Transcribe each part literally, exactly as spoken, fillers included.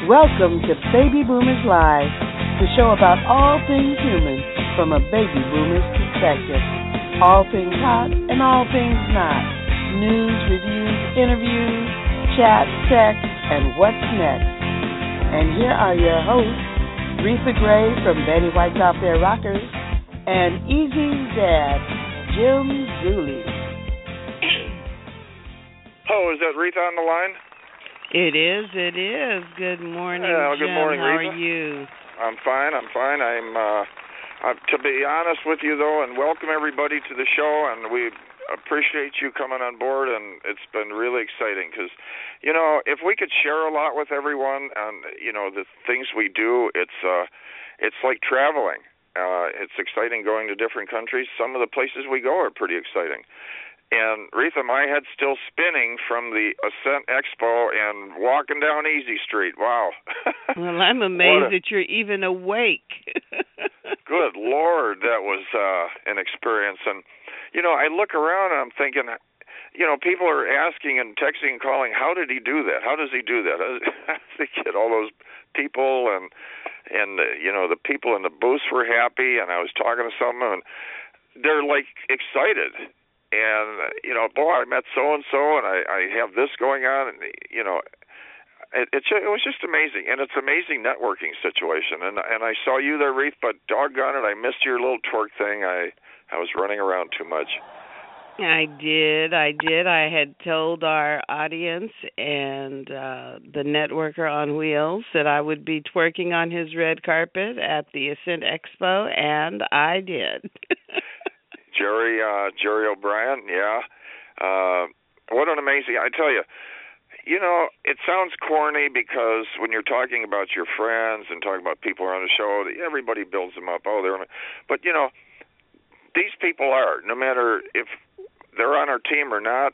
Welcome to Baby Boomers Live, the show about all things human from a baby boomer's perspective. All things hot and all things not. News, reviews, interviews, chat, sex, and what's next. And here are your hosts, Retha Gray from Betty White's Out There Rockers, and Easy's dad, Jim Zuley. Oh, is that Retha on the line? It is, it is. Good morning, yeah, Jim. Good morning, How Retha. are you? I'm fine, I'm fine. I'm, uh, I'm, to be honest with you, though, and welcome everybody to the show, and we appreciate you coming on board, and it's been really exciting because, you know, if we could share a lot with everyone and, you know, the things we do, it's, uh, it's like traveling. Uh, it's exciting going to different countries. Some of the places we go are pretty exciting. And, Retha, my head's still spinning from the Ascent Expo and walking down Easy Street. Wow. Well, I'm amazed a, that you're even awake. Good Lord, that was uh, an experience. And, you know, I look around and I'm thinking, you know, people are asking and texting and calling, how did he do that? How does he do that? How does he get all those people? And, and uh, you know, the people in the booths were happy, and I was talking to some, and they're, like, excited. And, you know, boy, I met so-and-so, and I, I have this going on, and, you know, it, it, it was just amazing. And it's an amazing networking situation. And and I saw you there, Reith, but doggone it, I missed your little twerk thing. I, I was running around too much. I did, I did. I had told our audience and uh, the networker on wheels that I would be twerking on his red carpet at the Ascent Expo, and I did. Jerry uh, Jerry O'Brien, yeah. Uh, what an amazing, I tell you, you know, it sounds corny because when you're talking about your friends and talking about people on the show, everybody builds them up. Oh, they're, but, you know, these people are, no matter if they're on our team or not,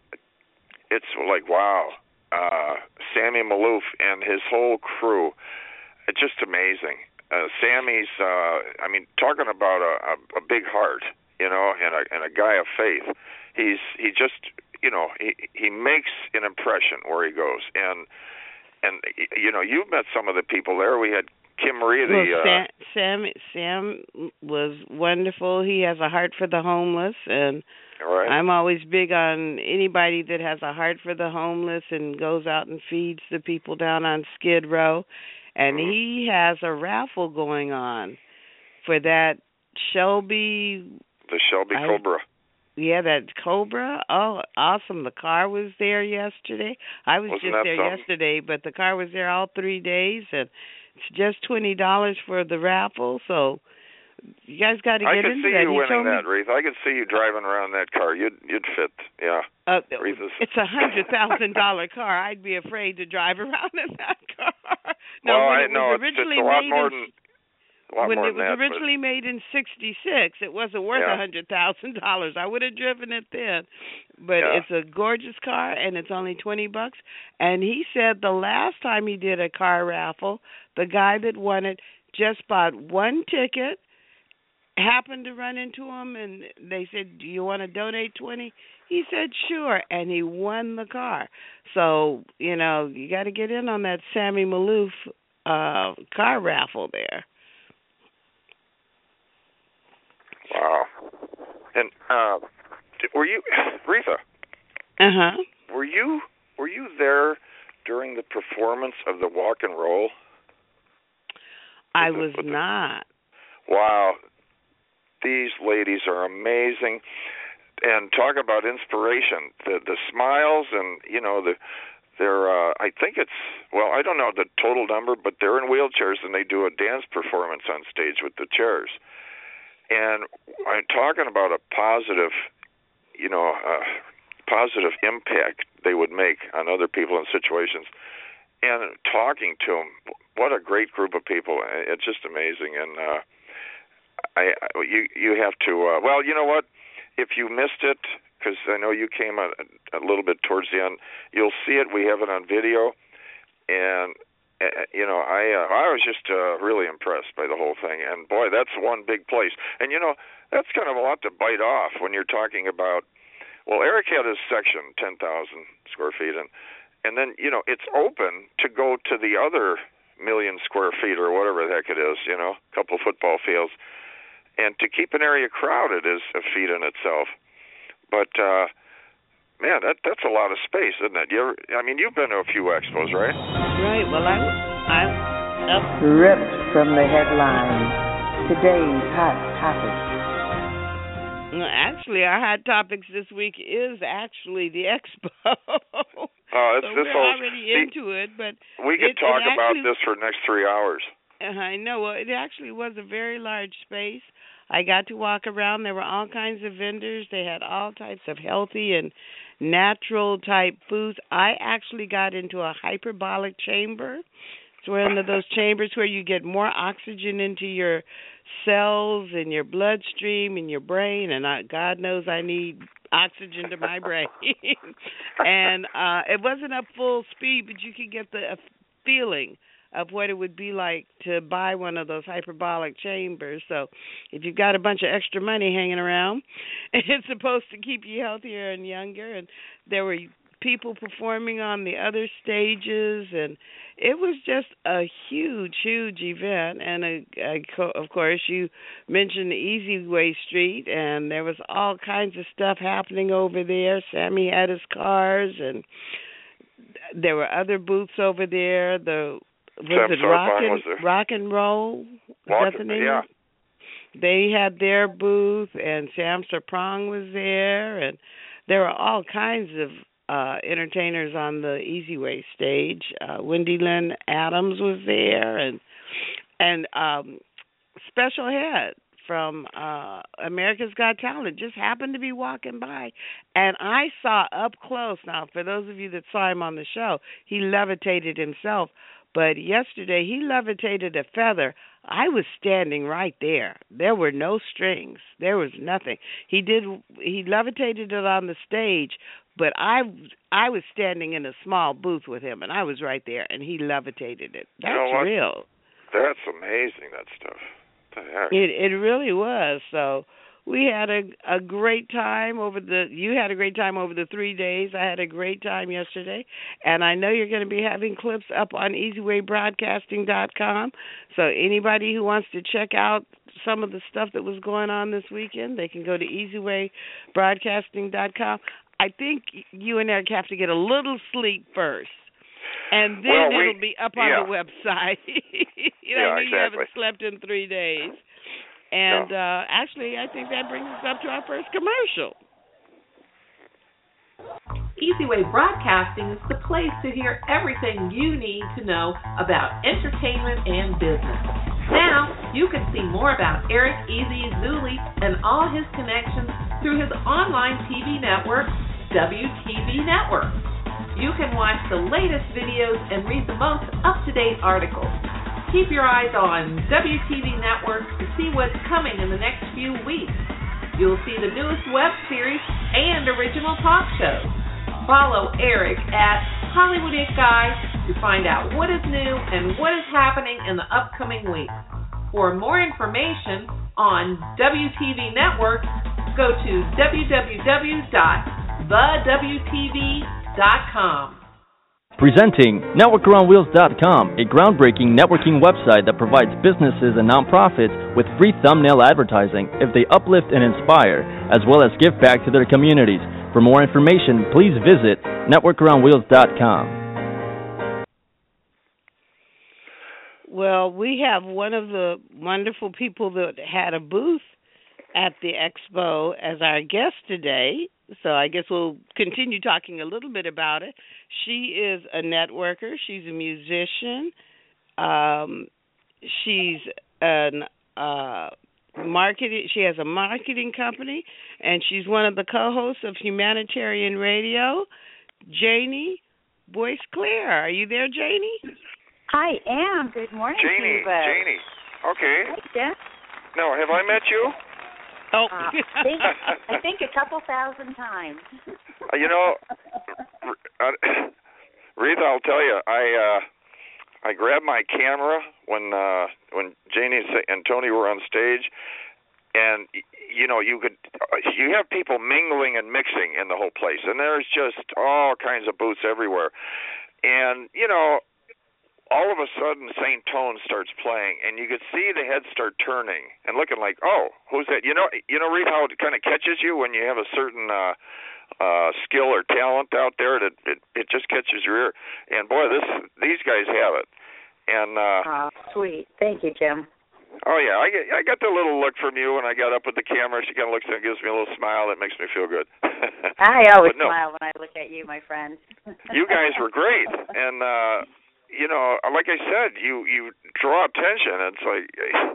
it's like, wow. Uh, Sammy Maloof and his whole crew, it's just amazing. Uh, Sammy's, uh, I mean, talking about a, a, a big heart. You know, and a and a guy of faith. He's he just you know he he makes an impression where he goes, and and you know you've met some of the people there. We had Kim Marie. The well, uh, Sam, Sam Sam was wonderful. He has a heart for the homeless, and right. I'm always big on anybody that has a heart for the homeless and goes out and feeds the people down on Skid Row. And mm-hmm. he has a raffle going on for that Shelby. The Shelby I, Cobra. Yeah, that Cobra. Oh, awesome. The car was there yesterday. I was Wasn't just there something? yesterday, but the car was there all three days, and it's just twenty dollars for the raffle, so you guys got to get into that. I could see you winning that, me, Reith. I could see you driving around that car. You'd you'd fit, yeah. Uh, it's a one hundred thousand dollars car. I'd be afraid to drive around in that car. No, well, when I it know. was It's, originally it's a lot made more in, than... When it was that, originally made in sixty-six, it wasn't worth a yeah. hundred thousand dollars. I would have driven it then, but yeah. it's a gorgeous car and it's only twenty bucks. And he said the last time he did a car raffle, the guy that won it just bought one ticket, happened to run into him, and they said, "Do you want to donate twenty?" He said, "Sure," and he won the car. So you know you got to get in on that Sammy Maloof uh, car raffle there. Wow. And uh, were you, Retha? Uh huh. Were you were you there during the performance of the Walk and Roll? I the, was the, not. Wow. These ladies are amazing, and talk about inspiration. The the smiles and you know the they're uh, I think it's well I don't know the total number, but they're in wheelchairs and they do a dance performance on stage with the chairs. And I'm talking about a positive, you know, uh, positive impact they would make on other people in situations. And talking to them, what a great group of people! It's just amazing. And uh, I, you, you have to. Uh, well, you know what? If you missed it, because I know you came a, a little bit towards the end, you'll see it. We have it on video, and. Uh, you know, I uh, I was just uh, really impressed by the whole thing, and boy, that's one big place. And you know, that's kind of a lot to bite off when you're talking about. Well, Eric had his section, ten thousand square feet, and and then you know it's open to go to the other million square feet or whatever the heck it is, you know, a couple football fields, and to keep an area crowded is a feat in itself. But uh, man, that that's a lot of space, isn't it? You ever, I mean, you've been to a few expos, right? Right. Well, I I up. Ripped from the headlines. Today's hot topic. No, actually, our hot topics this week is actually the expo. Oh, it's so this we're whole, already see, into it, but we could it, talk it about actually, this for the next three hours. Uh, I know. Well, it actually was a very large space. I got to walk around. There were all kinds of vendors. They had all types of healthy and natural type foods. I actually got into a hyperbolic chamber. It's one of those chambers where you get more oxygen into your cells and your bloodstream and your brain, and I, God knows I need oxygen to my brain. And uh, it wasn't up full speed, but you could get the uh, feeling of what it would be like to buy one of those hyperbolic chambers. So if you've got a bunch of extra money hanging around, it's supposed to keep you healthier and younger. And there were people performing on the other stages, and it was just a huge, huge event. And a, a, of course, you mentioned the Easy Way Street, and there was all kinds of stuff happening over there. Sammy had his cars, and there were other booths over there. The was Sam it rock and, was there. rock and roll? Walk, That's the name yeah. of it? They had their booth, and Sam Sarpong was there, and there were all kinds of uh, entertainers on the Easy Way stage. Uh, Wendy Lynn Adams was there, and and um, Special Head from uh, America's Got Talent just happened to be walking by, and I saw up close. Now, for those of you that saw him on the show, he levitated himself. But yesterday, he levitated a feather. I was standing right there. There were no strings. There was nothing. He did. He levitated it on the stage, but I, I was standing in a small booth with him, and I was right there, and he levitated it. That's you know what? real. That's amazing, that stuff. What the heck? It it really was. So we had a a great time over the. You had a great time over the three days. I had a great time yesterday, and I know you're going to be having clips up on easy way broadcasting dot com. So anybody who wants to check out some of the stuff that was going on this weekend, they can go to easy way broadcasting dot com. I think you and Eric have to get a little sleep first, and then well, we, it'll be up on yeah. the website. you know, yeah, I know exactly. you haven't slept in three days. And no. uh, actually, I think that brings us up to our first commercial. Easy Way Broadcasting is the place to hear everything you need to know about entertainment and business. Now, you can see more about Eric Easy Zuli and all his connections through his online T V network, W T V Network. You can watch the latest videos and read the most up-to-date articles. Keep your eyes on W T V Network to see what's coming in the next few weeks. You'll see the newest web series and original talk shows. Follow Eric at Hollywood It Guy to find out what is new and what is happening in the upcoming weeks. For more information on W T V Network, go to w w w dot the w t v dot com. Presenting network around wheels dot com, a groundbreaking networking website that provides businesses and nonprofits with free thumbnail advertising if they uplift and inspire, as well as give back to their communities. For more information, please visit network around wheels dot com. Well, we have one of the wonderful people that had a booth at the expo as our guest today. So I guess we'll continue talking a little bit about it. She is a networker. She's a musician. Um, she's an uh, marketing. She has a marketing company, and she's one of the co-hosts of Humanitarian Radio. Janie Boyce Claire, are you there, Janie? I am. Good morning, Janie. Cuba. Janie. Okay. Hi, Jeff. No, have I met you? Oh, Uh, I, think, I think a couple thousand times. Uh, you know, uh, Rita, I'll tell you, I uh, I grabbed my camera when uh, when Janie and Tony were on stage, and you know, you could you have people mingling and mixing in the whole place, and there's just all kinds of booths everywhere. and you know, all of a sudden Saint Tone starts playing, and you could see the heads start turning and looking like, oh, who's that? You know, you know, Reed, how it kind of catches you when you have a certain uh, uh, skill or talent out there. That it, it just catches your ear. And boy, this these guys have it. And uh, oh, sweet. Thank you, Jim. Oh yeah, I get I got the little look from you when I got up with the camera. She kind of looks and gives me a little smile that makes me feel good. I always no, smile when I look at you, my friend. You guys were great, and uh, you know, like I said, you you draw attention. It's like,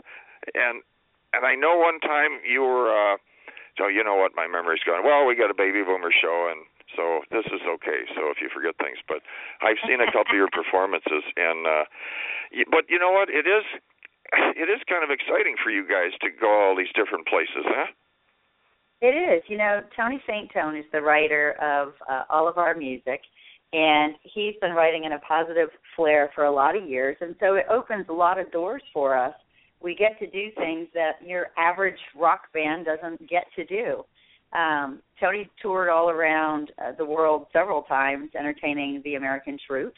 and and I know one time you were. Uh, so you know what, my memory's gone. Well, we got a baby boomer show, and so this is okay. So if you forget things, but I've seen a couple of your performances, and uh, but you know what, it is. It is kind of exciting for you guys to go all these different places, huh? It is. You know, Tony Saint Tone is the writer of uh, all of our music, and he's been writing in a positive flair for a lot of years, and so it opens a lot of doors for us. We get to do things that your average rock band doesn't get to do. Um, Tony toured all around uh, the world several times, entertaining the American troops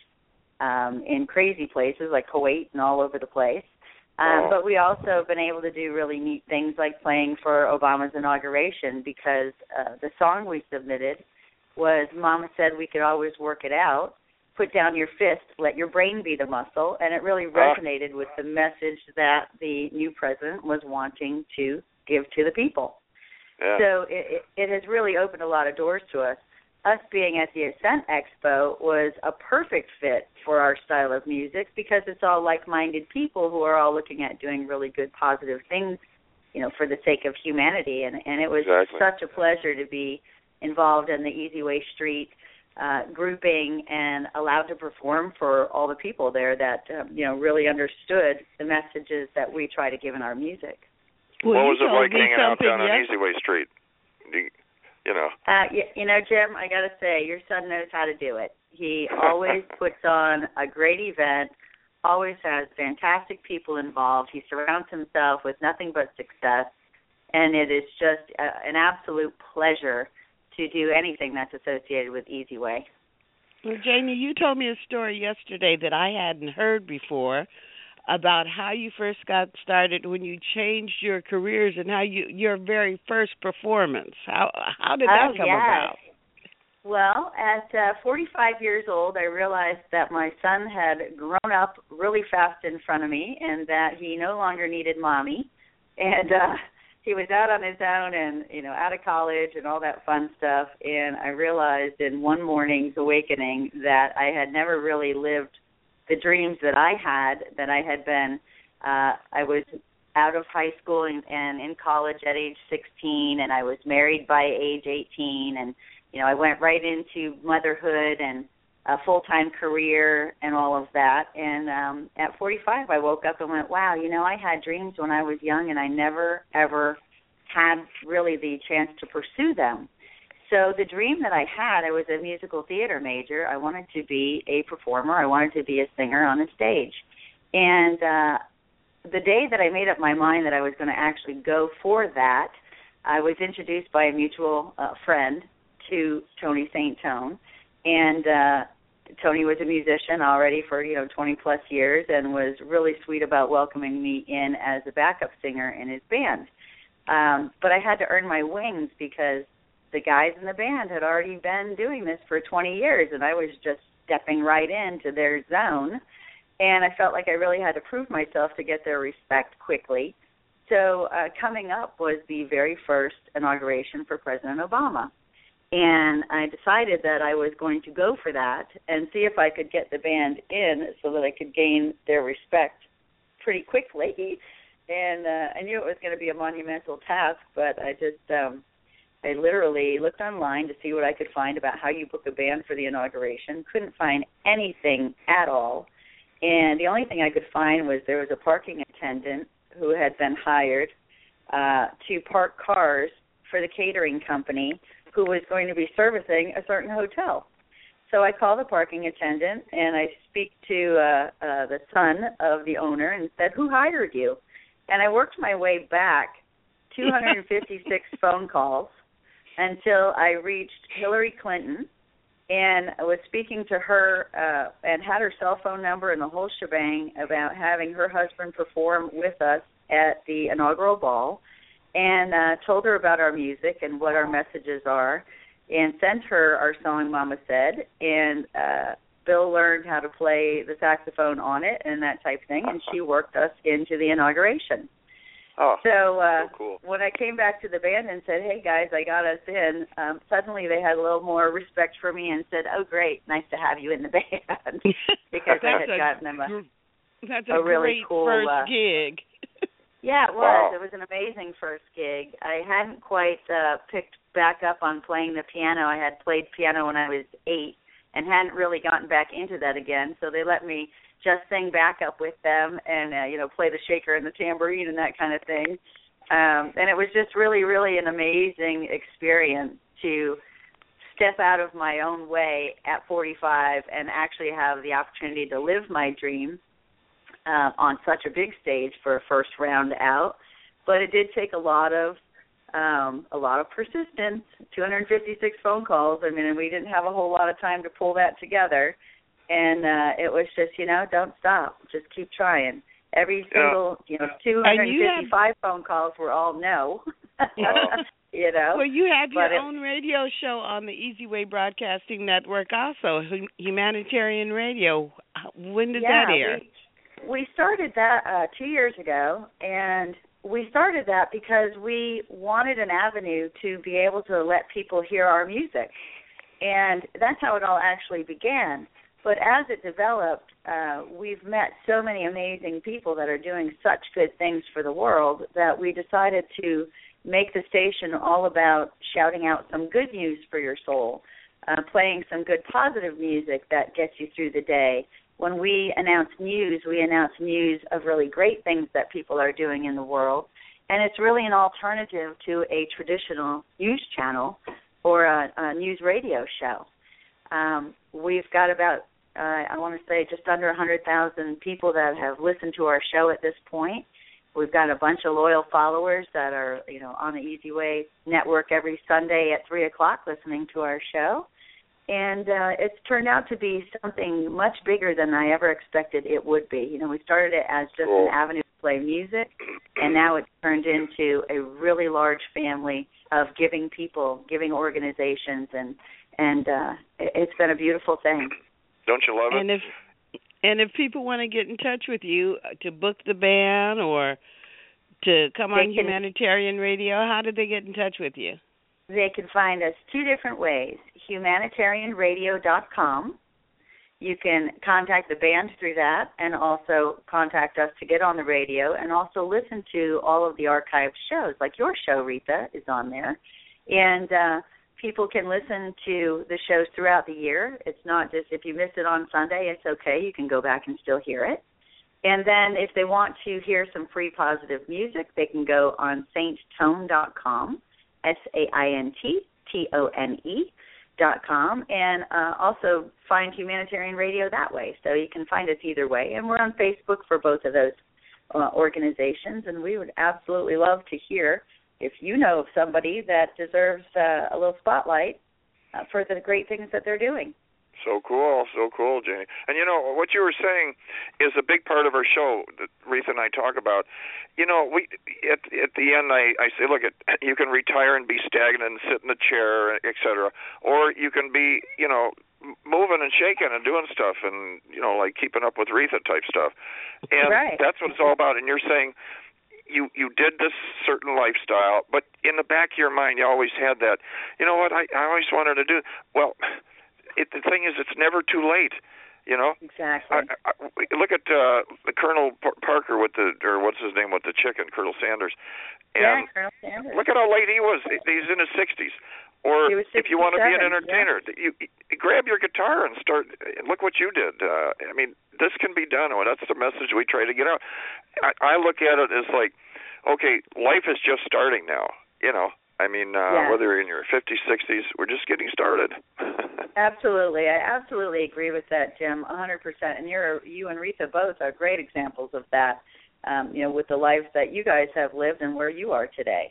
um, in crazy places like Kuwait and all over the place. Um, but we also have been able to do really neat things like playing for Obama's inauguration, because uh, the song we submitted was Mama Said We Could Always Work It Out, put down your fist, let your brain be the muscle, and it really resonated with the message that the new president was wanting to give to the people. Yeah. So it, it, it has really opened a lot of doors to us. Us being at the Ascent Expo was a perfect fit for our style of music, because it's all like-minded people who are all looking at doing really good, positive things, you know, for the sake of humanity. And, and it was exactly. such a pleasure to be involved in the Easy Way Street uh, grouping and allowed to perform for all the people there that, um, you know, really understood the messages that we try to give in our music. Well, what was it like hanging out down on Easy Way Street? You, You know, uh, you, you know, Jim, I got to say, your son knows how to do it. He always puts on a great event, always has fantastic people involved. He surrounds himself with nothing but success, and it is just a, an absolute pleasure to do anything that's associated with Easy Way. Well, Janie, you told me a story yesterday that I hadn't heard before about how you first got started when you changed your careers and how you your very first performance. How how did that oh, come yes. about? Well, at uh, forty-five years old, I realized that my son had grown up really fast in front of me, and that he no longer needed mommy, and uh, he was out on his own and, you know, out of college and all that fun stuff. And I realized in one morning's awakening that I had never really lived the dreams that I had, that I had been, uh, I was out of high school and, and in college at age sixteen, and I was married by age eighteen, and, you know, I went right into motherhood and a full-time career and all of that. And um, at forty-five, I woke up and went, wow, you know, I had dreams when I was young, and I never, ever had really the chance to pursue them. So the dream that I had, I was a musical theater major. I wanted to be a performer. I wanted to be a singer on a stage. And uh, the day that I made up my mind that I was going to actually go for that, I was introduced by a mutual uh, friend to Tony Saint Tone. And uh, Tony was a musician already for, you know, twenty-plus years, and was really sweet about welcoming me in as a backup singer in his band. Um, but I had to earn my wings, because the guys in the band had already been doing this for twenty years, and I was just stepping right into their zone. And I felt like I really had to prove myself to get their respect quickly. So uh, coming up was the very first inauguration for President Obama. And I decided that I was going to go for that and see if I could get the band in so that I could gain their respect pretty quickly. And uh, I knew it was going to be a monumental task, but I just... Um, I literally looked online to see what I could find about how you book a band for the inauguration. Couldn't find anything at all. And the only thing I could find was there was a parking attendant who had been hired uh, to park cars for the catering company who was going to be servicing a certain hotel. So I called the parking attendant, and I speak to uh, uh, the son of the owner and said, who hired you? And I worked my way back two hundred fifty-six phone calls until I reached Hillary Clinton, and I was speaking to her uh, and had her cell phone number and the whole shebang about having her husband perform with us at the inaugural ball, and uh, told her about our music and what our messages are, and sent her our song Mama Said, and uh, Bill learned how to play the saxophone on it and that type of thing, and she worked us into the inauguration. Oh, so uh, so cool. When I came back to the band and said, hey, guys, I got us in, um, suddenly they had a little more respect for me and said, oh, great, nice to have you in the band, because I had a, gotten them a, that's a, a really great cool first uh, gig. Yeah, it was. Wow. It was an amazing first gig. I hadn't quite uh, picked back up on playing the piano. I had played piano when I was eight and hadn't really gotten back into that again, so they let me just sing backup with them and, uh, you know, play the shaker and the tambourine and that kind of thing. Um, and it was just really, really an amazing experience to step out of my own way at forty-five and actually have the opportunity to live my dream uh, on such a big stage for a first round out. But it did take a lot of um, a lot of persistence, two hundred fifty-six phone calls. I mean, and we didn't have a whole lot of time to pull that together. And uh, it was just, you know, don't stop. Just keep trying. Every single, yeah. you know, two hundred fifty-five had, phone calls were all no. You know. Well, you had your it, own radio show on the Easy Way Broadcasting Network also, Humanitarian Radio. When did yeah, that air? We, we started that uh, two years ago, and we started that because we wanted an avenue to be able to let people hear our music. And that's how it all actually began. But as it developed, uh, we've met so many amazing people that are doing such good things for the world that we decided to make the station all about shouting out some good news for your soul, uh, playing some good positive music that gets you through the day. When we announce news, we announce news of really great things that people are doing in the world. And it's really an alternative to a traditional news channel or a, a news radio show. Um, we've got about Uh, I want to say just under one hundred thousand people that have listened to our show at this point. We've got a bunch of loyal followers that are, you know, on the Easy Way Network every Sunday at three o'clock listening to our show. And uh, it's turned out to be something much bigger than I ever expected it would be. You know, we started it as just cool. an avenue to play music, and now it's turned into a really large family of giving people, giving organizations, and, and uh, it's been a beautiful thing. Don't you love it? And if and if people want to get in touch with you to book the band or to come on can, Humanitarian Radio, how do they get in touch with you? They can find us two different ways. humanitarian radio dot com. You can contact the band through that and also contact us to get on the radio and also listen to all of the archived shows, like your show, Rita, is on there. And uh people can listen to the shows throughout the year. It's not just if you miss it on Sunday, it's okay. You can go back and still hear it. And then if they want to hear some free positive music, they can go on saint tone dot com, S A I N T T O N E dot com, and uh, also find Humanitarian Radio that way. So you can find us either way. And we're on Facebook for both of those uh, organizations, and we would absolutely love to hear if you know of somebody that deserves uh, a little spotlight uh, for the great things that they're doing. So cool, so cool, Janie. And, you know, what you were saying is a big part of our show that Retha and I talk about. You know, we at at the end, I, I say, look, at, you can retire and be stagnant and sit in a chair, et cetera, or you can be, you know, moving and shaking and doing stuff and, you know, like keeping up with Retha type stuff. And right. That's what it's all about. And you're saying, You you did this certain lifestyle, but in the back of your mind, you always had that, you know what, I, I always wanted to do. Well, it, the thing is, it's never too late, you know? Exactly. I, I, look at uh, the Colonel Parker with the, or what's his name, with the chicken, Colonel Sanders. And yeah, Colonel Sanders. Look at how late he was. He's in his sixties. Or if you want to be an entertainer, yeah. you, you grab your guitar and start. Look what you did. Uh, I mean, this can be done. Well, that's the message we try to get out. I, I look at it as like, okay, life is just starting now. You know, I mean, uh, yeah. whether you're in your fifties, sixties, we're just getting started. Absolutely, I absolutely agree with that, Jim, one hundred percent. And you're you and Retha both are great examples of that. Um, you know, with the lives that you guys have lived and where you are today.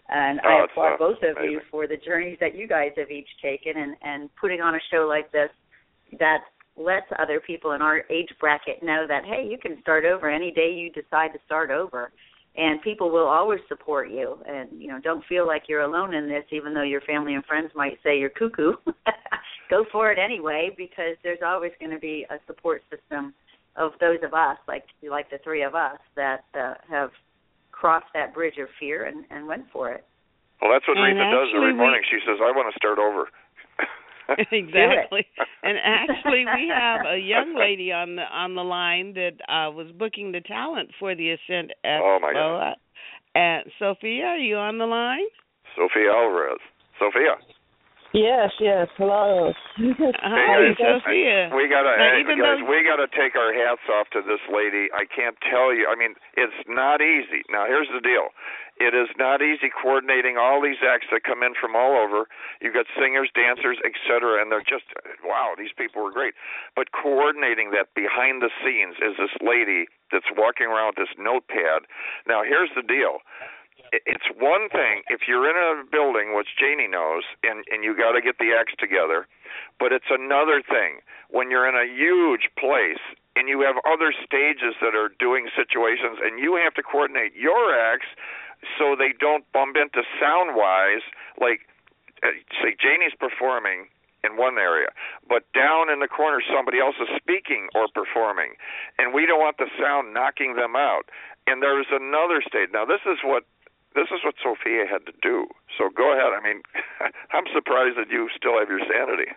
And oh, I applaud uh, both of amazing. you for the journeys that you guys have each taken, and, and putting on a show like this that lets other people in our age bracket know that, hey, you can start over any day you decide to start over. And people will always support you. And, you know, don't feel like you're alone in this, even though your family and friends might say you're cuckoo. Go for it anyway, because there's always going to be a support system of those of us, like like the three of us, that uh, have crossed that bridge of fear and, and went for it. Well, that's what And Retha does every actually morning. we- She says, I want to start over. Exactly. And actually, we have a young lady on the on the line that uh, was booking the talent for the Ascent Expo. Oh, my God. And Sophia, are you on the line? Sophia Alvarez. Sophia. Yes, yes. Hello. Hi, Hey, Sophia. We gotta, Now, hey, even guys, though- we gotta take our hats off to this lady. I can't tell you. I mean, it's not easy. Now, here's the deal: it is not easy coordinating all these acts that come in from all over. You've got singers, dancers, et cetera, and they're just wow. These people were great. But coordinating that behind the scenes is this lady that's walking around with this notepad. Now, here's the deal. It's one thing if you're in a building, which Janie knows, and, and you got to get the acts together, but it's another thing when you're in a huge place and you have other stages that are doing situations and you have to coordinate your acts so they don't bump into sound-wise. Like, uh, say, Janie's performing in one area, but down in the corner somebody else is speaking or performing, and we don't want the sound knocking them out. And there's another stage. Now, this is what This is what Sophia had to do. So go ahead. I mean, I'm surprised that you still have your sanity.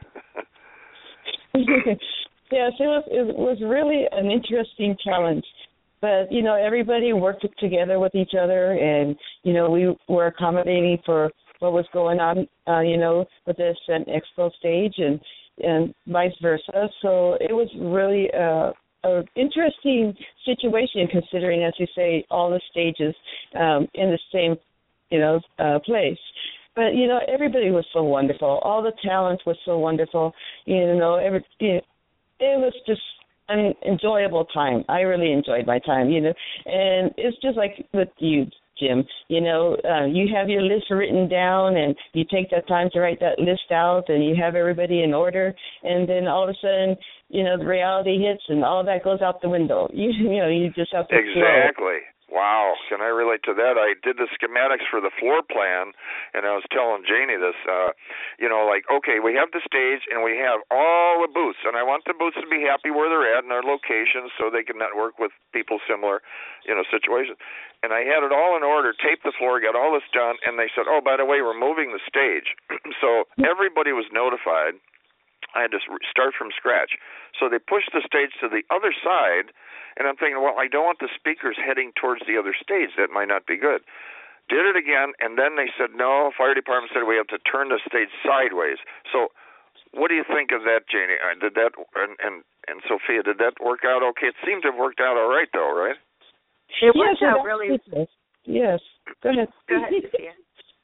Yes, it was it was really an interesting challenge. But, you know, everybody worked together with each other, and, you know, we were accommodating for what was going on, uh, you know, with this Ascent Expo stage and, and vice versa. So it was really uh an interesting situation, considering, as you say, all the stages um, in the same, you know, uh, place. But, you know, everybody was so wonderful. All the talent was so wonderful. You know, every, you know, it was just an enjoyable time. I really enjoyed my time, you know. And it's just like with you, Jim, you know, uh, you have your list written down and you take that time to write that list out and you have everybody in order, and then all of a sudden, you know, the reality hits and all that goes out the window. You, you know, you just have to Exactly. Flow. Wow. Can I relate to that? I did the schematics for the floor plan, and I was telling Janie this, uh, you know, like, okay, we have the stage and we have all the booths, and I want the booths to be happy where they're at in their locations so they can network with people similar, you know, situations. And I had it all in order, taped the floor, got all this done, and they said, oh, by the way, we're moving the stage. So everybody was notified. I had to start from scratch. So they pushed the stage to the other side, and I'm thinking, well, I don't want the speakers heading towards the other stage. That might not be good. Did it again, and then they said, no, fire department said we have to turn the stage sideways. So what do you think of that, Janie? Did that, and, and, and Sophia, did that work out okay? It seemed to have worked out all right, though, right? It yes, worked out really. Yes. Go ahead. Go ahead, Sophia.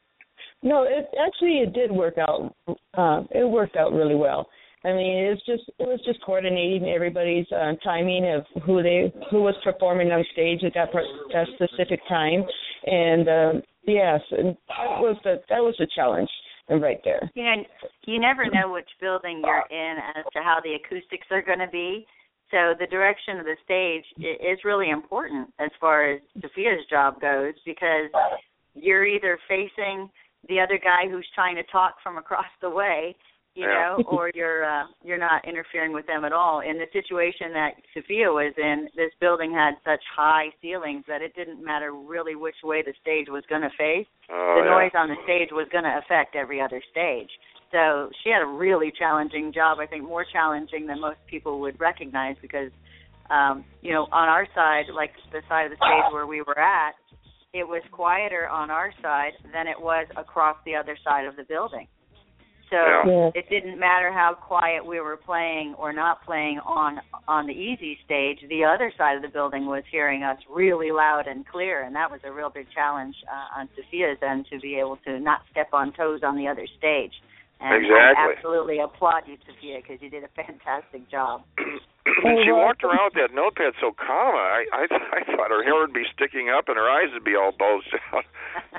No, it actually it did work out. Uh, it worked out really well. I mean, it's just it was just coordinating everybody's uh, timing of who they who was performing on stage at that, that specific time, and um, yes, and that was the that was the challenge right there. You know, you never know which building you're in as to how the acoustics are going to be. So the direction of the stage is really important as far as Sophia's job goes, because you're either facing the other guy who's trying to talk from across the way, you Yeah. know, or you're uh, you're not interfering with them at all. In the situation that Sophia was in, this building had such high ceilings that it didn't matter really which way the stage was going to face. Oh, the yeah. noise on the stage was going to affect every other stage. So she had a really challenging job, I think more challenging than most people would recognize, because, um, you know, on our side, like the side of the stage where we were at, it was quieter on our side than it was across the other side of the building. So Yeah. it didn't matter how quiet we were playing or not playing on on the easy stage. The other side of the building was hearing us really loud and clear, and that was a real big challenge uh, on Sophia's end, to be able to not step on toes on the other stage. And Exactly. I absolutely applaud you, Sophia, because you did a fantastic job. And she walked around with that notepad so calm. I, I I thought her hair would be sticking up and her eyes would be all bulged out.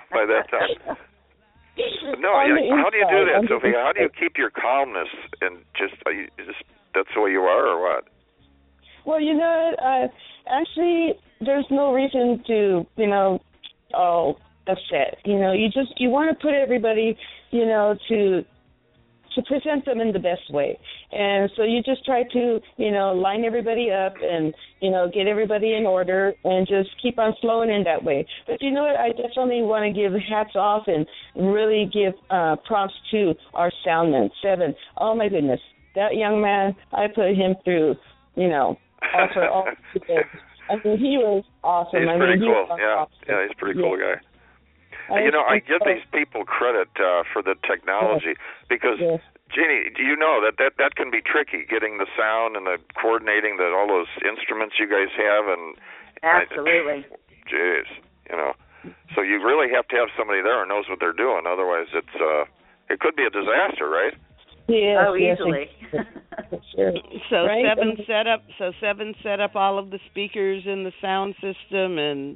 by that time. No, On yeah, the how do you do inside, that, on the Sophia? How do you inside. keep your calmness and just, are you just that's the way you are, or what? Well, you know, uh, actually, there's no reason to, you know, oh, upset. You know, you just you want to put everybody, you know, to to present them in the best way. And so you just try to, you know, line everybody up and, you know, get everybody in order and just keep on flowing in that way. But you know what? I definitely want to give hats off and really give uh, props to our soundman, Seven. Oh, my goodness. That young man, I put him through, you know, all for all. I mean, he was awesome. He's I pretty mean, cool. He was Yeah, awesome. yeah, he's a pretty cool Yeah. guy. You know, I give these people credit uh, for the technology because, yes. Jeannie, do you know that, that that can be tricky, getting the sound and the coordinating the, all those instruments you guys have? And Absolutely. Jeez, you know. So you really have to have somebody there who knows what they're doing. Otherwise, it's uh, it could be a disaster, right? Yes, oh, yes, easily. sure. So Right? seven set up. So seven set up all of the speakers in the sound system and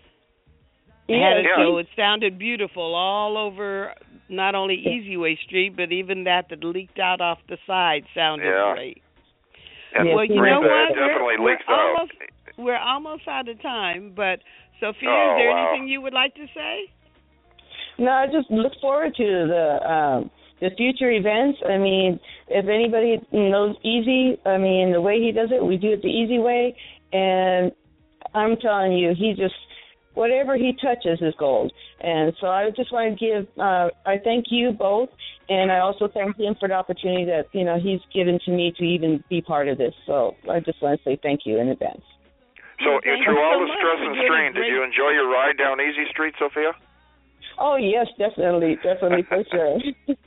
had it Yeah. so it sounded beautiful all over. Not only Easy Way Street, but even that that leaked out off the side sounded Yeah. great. And Yes, Well, you Rita, know what? It definitely We're, leaks we're out. almost we're almost out of time. But Sophia, Oh, is there wow. anything you would like to say? No, I just look forward to the um, the future events. I mean, if anybody knows Easy, I mean, the way he does it, we do it the easy way. And I'm telling you, he just, whatever he touches is gold. And so I just want to give, uh, I thank you both, and I also thank him for the opportunity that, you know, he's given to me to even be part of this. So I just want to say thank you in advance. So Well, thank through you all so the much stress for and doing a strain, did great- you enjoy your ride down Easy Street, Sophia? Oh, yes, definitely, definitely, for sure.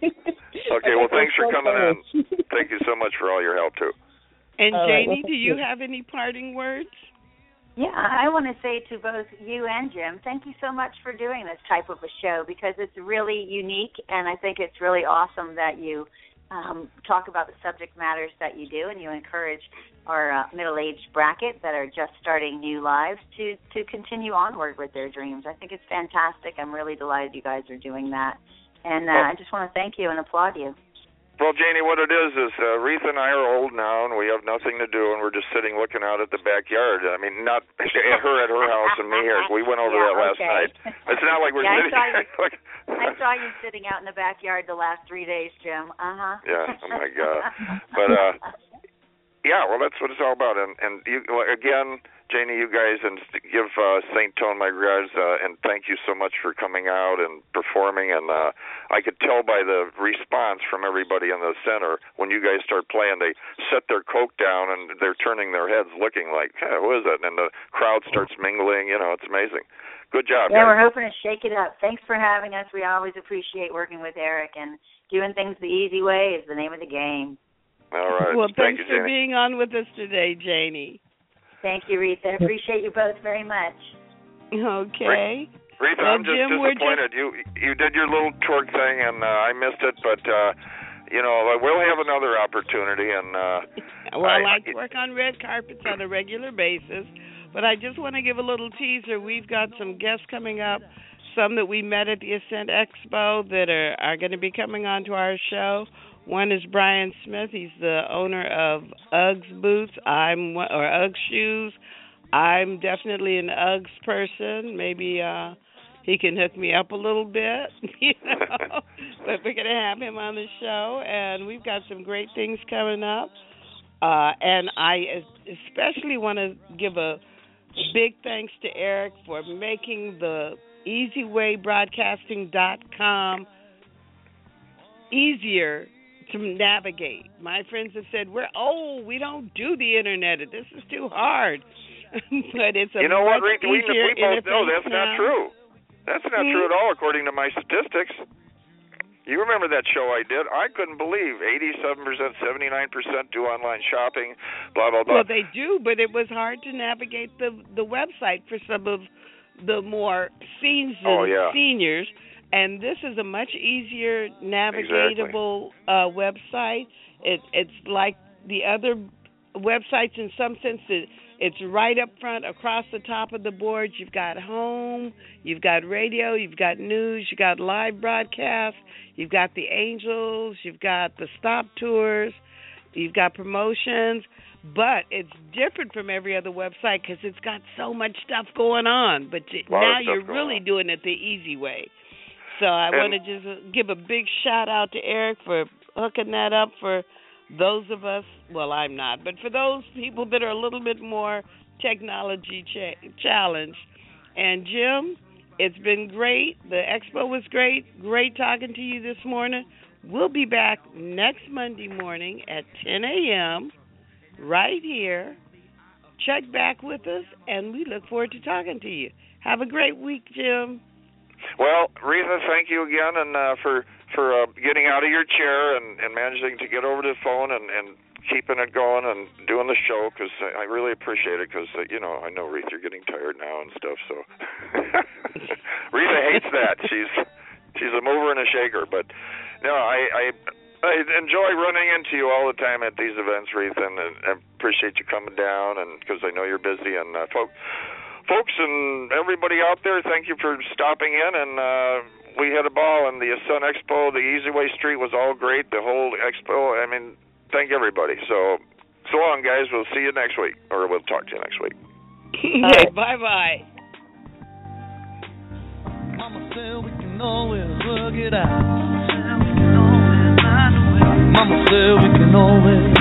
Okay, well, thanks for coming in. Thank you so much for all your help, too. And All right, Janie, well, do you thank you. have any parting words? Yeah, I want to say to both you and Jim, thank you so much for doing this type of a show because it's really unique, and I think it's really awesome that you um, talk about the subject matters that you do, and you encourage our uh, middle-aged bracket that are just starting new lives to, to continue onward with their dreams. I think it's fantastic. I'm really delighted you guys are doing that, and uh, Oh. I just want to thank you and applaud you. Well, Janie, what it is is uh, Reetha and I are old now, and we have nothing to do, and we're just sitting looking out at the backyard. I mean, not at her at her house and me here. We went over Yeah, that last okay. night. It's not like we're Yeah, I sitting saw here. you. like, I saw you sitting out in the backyard the last three days, Jim. Uh-huh. Yeah, oh, my God. But, uh, yeah, well, that's what it's all about. And, and you, again, Janie, you guys, and give uh, Saint Tone my regards, uh, and thank you so much for coming out and performing. And uh, I could tell by the response from everybody in the center when you guys start playing, they set their Coke down and they're turning their heads looking like, hey, who is it? And the crowd starts mingling. You know, it's amazing. Good job, Yeah, guys. we're hoping to shake it up. Thanks for having us. We always appreciate working with Eric, and doing things the easy way is the name of the game. All right. Well, Thank thanks you, for Janie. being on with us today, Janie. Thank you, Reetha. I appreciate you both very much. Okay. Reetha, Well, I'm just Jim, we're disappointed. You you did your little twerk thing, and uh, I missed it. But uh, you know, we'll have another opportunity. And uh, Well, I I- like to work on red carpets on a regular basis, but I just want to give a little teaser. We've got some guests coming up, some that we met at the Ascent Expo that are, are going to be coming on to our show. One is Brian Smith. He's the owner of Uggs Boots. I'm one- or Uggs Shoes. I'm definitely an Uggs person. Maybe uh, he can hook me up a little bit, you know. But we're going to have him on the show, and we've got some great things coming up. Uh, and I especially want to give a big thanks to Eric for making the easy way broadcasting dot com easier to navigate. My friends have said, we're old, we don't do the internet, this is too hard. But it's a you know what, much Reetha? We, easier we both know interface that's not now. true. That's not Hmm? true at all, according to my statistics. You remember that show I did? I couldn't believe eighty-seven percent, seventy-nine percent do online shopping, blah, blah, blah. Well, they do, but it was hard to navigate the the website for some of the more seasoned Oh, yeah. seniors. And this is a much easier navigatable uh, website. It, it's like the other websites in some sense that it's right up front across the top of the board. You've got home, you've got radio, you've got news, you've got live broadcasts, you've got the Angels, you've got the stop tours, you've got promotions. But it's different from every other website because it's got so much stuff going on. But now you're really on. doing it the easy way. So I want to just give a big shout out to Eric for hooking that up for those of us. Well, I'm not, but for those people that are a little bit more technology cha- challenged. And Jim, it's been great. The expo was great. Great talking to you this morning. We'll be back next Monday morning at ten a.m. right here. Check back with us, and we look forward to talking to you. Have a great week, Jim. Well, Retha, thank you again, and uh, for for uh, getting out of your chair and, and managing to get over to the phone and, and keeping it going and doing the show, because I really appreciate it, because, uh, you know, I know, Retha, you're getting tired now and stuff, so. Retha hates that. She's she's a mover and a shaker, but, no, I... I I enjoy running into you all the time at these events, Retha, and I appreciate you coming down, and because I know you're busy. And uh, folks, folks, and everybody out there, thank you for stopping in. And uh, we had a ball, and the Sun Expo, the Easy Way Street was all great. The whole expo. I mean, thank everybody. So, so long, guys. We'll see you next week, or we'll talk to you next week. Right. Bye bye. Mama said we can always work it out. Mama said we can always.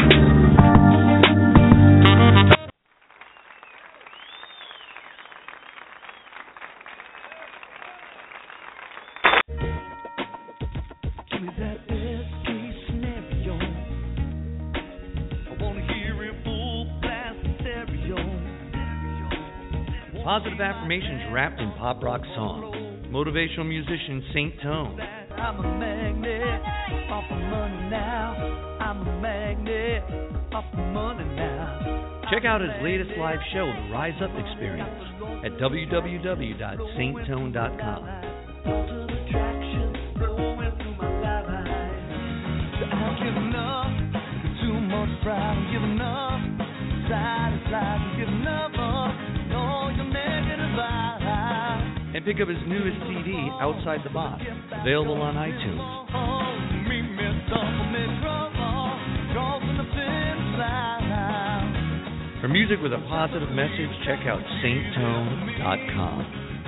Give me that best case scenario. I want to hear it full blast stereo. Positive affirmations wrapped in pop rock song. Motivational musician Saint Tone. I'm a magnet, off the money now. I'm a magnet, off the money now. Check out his latest live show, The Rise Up Experience, at w w w dot saint tone dot com. I'm giving up, too much pride. I'm giving up, satisfied. I'm giving up on all your negative vibes. And pick up his newest C D, Outside the Box, available on iTunes. For music with a positive message, check out saint tone dot com.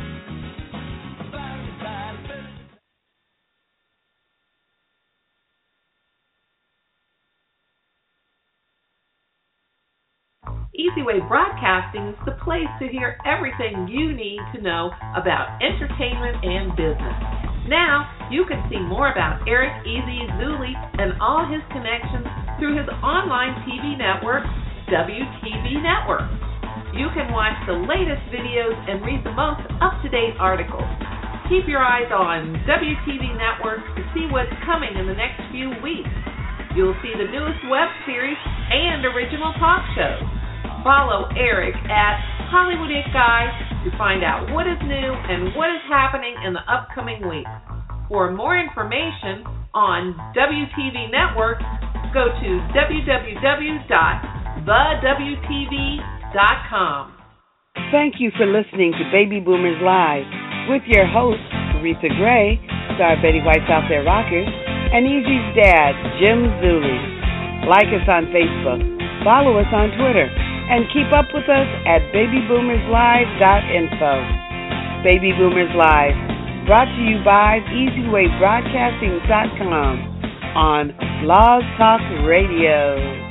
Easy Way Broadcasting is the place to hear everything you need to know about entertainment and business. Now, you can see more about Eric Easy Zuli and all his connections through his online T V network, W T V Network. You can watch the latest videos and read the most up-to-date articles. Keep your eyes on W T V Network to see what's coming in the next few weeks. You'll see the newest web series and original talk shows. Follow Eric at Hollywood It Guy to find out what is new and what is happening in the upcoming week. For more information on W T V Network, go to w w w dot the w t v dot com. Thank you for listening to Baby Boomers Live with your hosts, Aretha Gray, star Betty White's Out There Rockers, and Easy's dad, Jim Zuli. Like us on Facebook, follow us on Twitter, and keep up with us at baby boomers live dot info. Baby Boomers Live, brought to you by easy way broadcasting dot com on Blog Talk Radio.